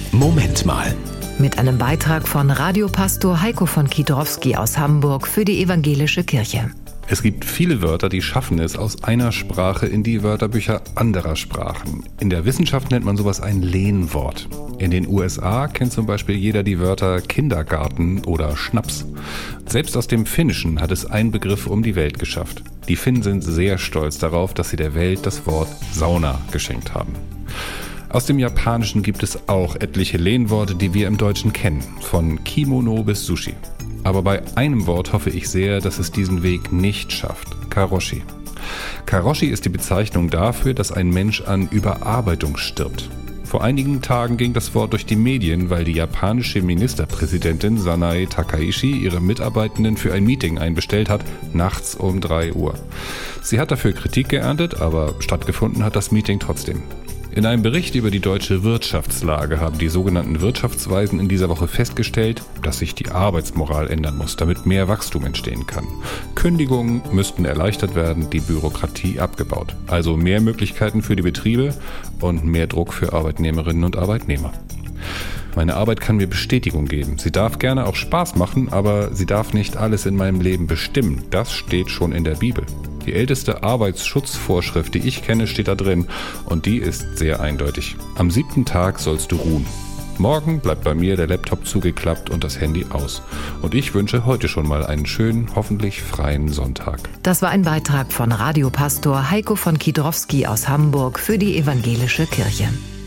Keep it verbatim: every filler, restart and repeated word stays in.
Moment mal. Mit einem Beitrag von Radiopastor Heiko von Kiedrowski aus Hamburg für die Evangelische Kirche. Es gibt viele Wörter, die schaffen es aus einer Sprache in die Wörterbücher anderer Sprachen. In der Wissenschaft nennt man sowas ein Lehnwort. In den U S A kennt zum Beispiel jeder die Wörter Kindergarten oder Schnaps. Selbst aus dem Finnischen hat es ein Begriff um die Welt geschafft. Die Finnen sind sehr stolz darauf, dass sie der Welt das Wort Sauna geschenkt haben. Aus dem Japanischen gibt es auch etliche Lehnworte, die wir im Deutschen kennen, von Kimono bis Sushi. Aber bei einem Wort hoffe ich sehr, dass es diesen Weg nicht schafft. Karoshi. Karoshi ist die Bezeichnung dafür, dass ein Mensch an Überarbeitung stirbt. Vor einigen Tagen ging das Wort durch die Medien, weil die japanische Ministerpräsidentin Sanae Takaichi ihre Mitarbeitenden für ein Meeting einbestellt hat, nachts um drei Uhr. Sie hat dafür Kritik geerntet, aber stattgefunden hat das Meeting trotzdem. In einem Bericht über die deutsche Wirtschaftslage haben die sogenannten Wirtschaftsweisen in dieser Woche festgestellt, dass sich die Arbeitsmoral ändern muss, damit mehr Wachstum entstehen kann. Kündigungen müssten erleichtert werden, die Bürokratie abgebaut. Also mehr Möglichkeiten für die Betriebe und mehr Druck für Arbeitnehmerinnen und Arbeitnehmer. Meine Arbeit kann mir Bestätigung geben. Sie darf gerne auch Spaß machen, aber sie darf nicht alles in meinem Leben bestimmen. Das steht schon in der Bibel. Die älteste Arbeitsschutzvorschrift, die ich kenne, steht da drin und die ist sehr eindeutig. Am siebten Tag sollst du ruhen. Morgen bleibt bei mir der Laptop zugeklappt und das Handy aus. Und ich wünsche heute schon mal einen schönen, hoffentlich freien Sonntag. Das war ein Beitrag von Radiopastor Heiko von Kiedrowski aus Hamburg für die Evangelische Kirche.